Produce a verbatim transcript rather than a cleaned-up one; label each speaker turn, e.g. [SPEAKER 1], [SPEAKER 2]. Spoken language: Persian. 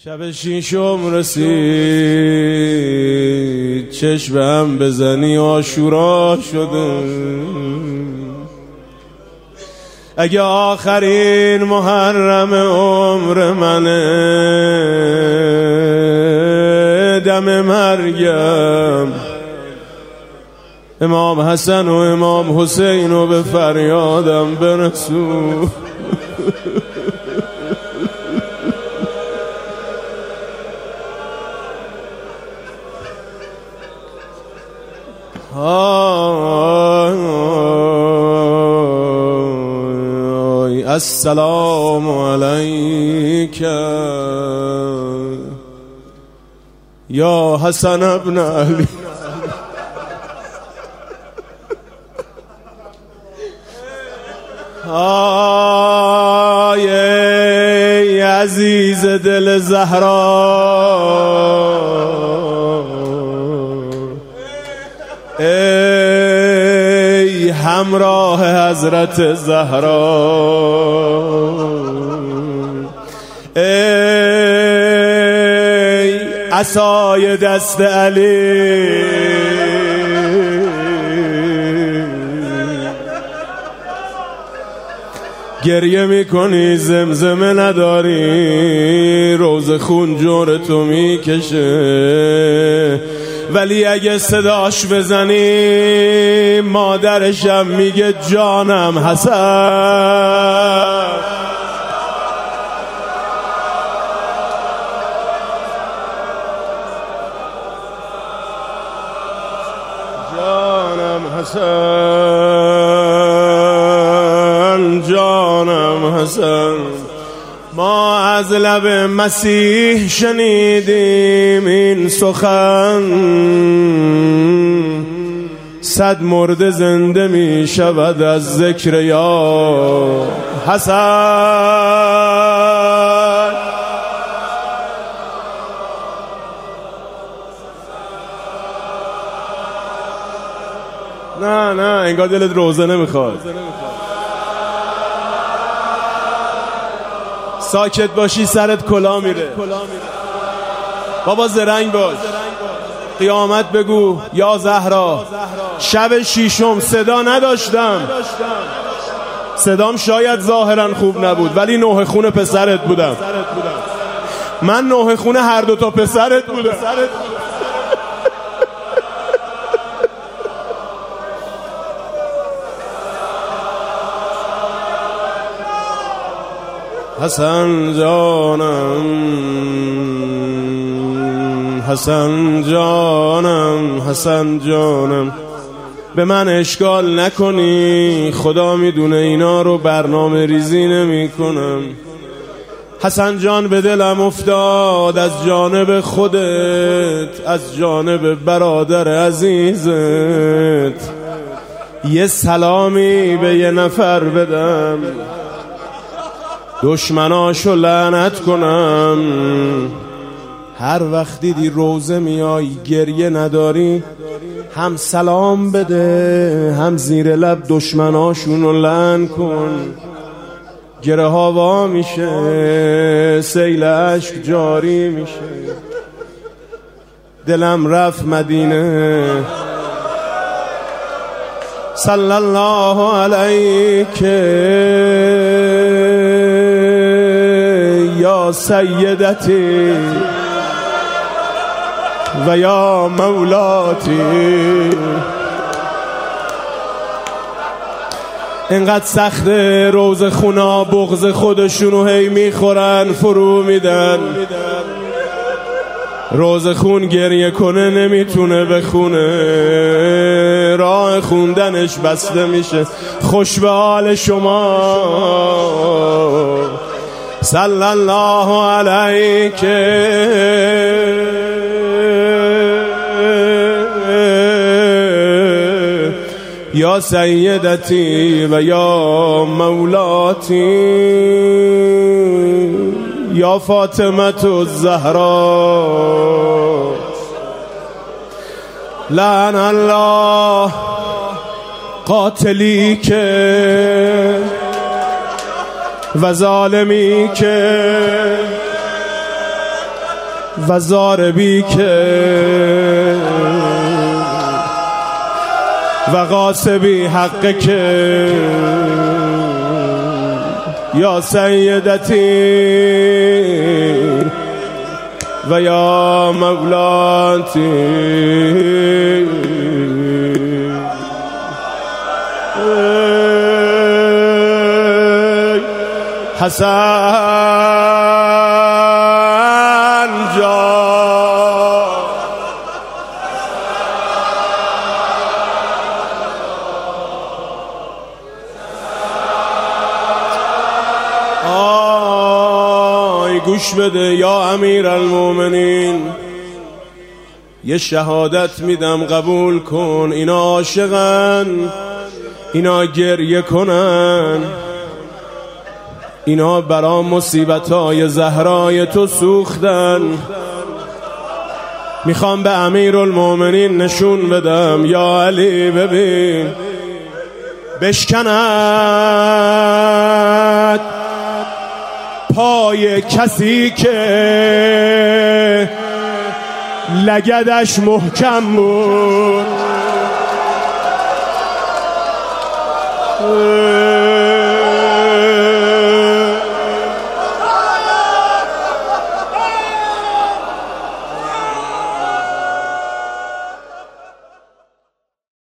[SPEAKER 1] شب شیشم رسید، چشم هم بزنی آشورا شده. اگه آخرین محرم عمر منه، دم مرگم امام حسن و امام حسین رو به فریادم برسون. السلام علیک یا حسن ابن علی. آی عزیز دل زهرا، ای همراه حضرت زهرا، ای عصای دست علی، گریه میکنی زمزمه نداری، روز خون جور تو میکشه، ولی اگه صداش بزنی مادرشم میگه جانم حسن. جانم حسن، جانم حسن. ما از لب مسیح شنیدیم این سخن، صد مرده زنده می شود از ذکر یا حسن. نه نه انگار دلت روزه نمیخواد. ساکت باشی سرت کلا میره. بابا زرنگ باش، قیامت بگو یا زهرا. شب شیشم صدا نداشتم، صدام شاید ظاهرا خوب نبود ولی نوح خون پسرت بودم. من نوح خون هر دو تا پسرت بودم. حسن جانم، حسن جانم، حسن جانم. به من اشکال نکنی، خدا میدونه اینا رو برنامه ریزی نمی کنم. حسن جان به دلم افتاد از جانب خودت، از جانب برادر عزیزت، یه سلامی به یه نفر بدم، دشمناشو لعنت کنم. هر وقت دیدی روزه میای گریه نداری، هم سلام بده هم زیر لب دشمناشونو لعن کن. گره ها وا میشه، سیل عشق جاری میشه. دلم رفت مدینه. صلی الله علیک یا سیدتی و یا مولاتی. اینقدر سخت روز خونا بغض خودشونو هی میخورن فرو میدن. روز خون گریه کنه نمیتونه بخونه، راه خوندنش بسته میشه. خوش به حال شما. صلی الله علیک یا سیدتی و یا مولاتی یا فاطمه الزهرا. لعن الله قاتلی که و ظالمی که و زاربی که و غاصبی حق که یا سیدتی و یا مولاتی حسن جان آی گوش بده یا امیرالمومنین، یه شهادت میدم قبول کن. اینا عاشقن، اینا گریه کنن، اینا برا مصیبتای زهرای تو سوختن. میخوام به امیرالمومنین نشون بدم یا علی ببین بشکند پای کسی که لگدش محکم بود.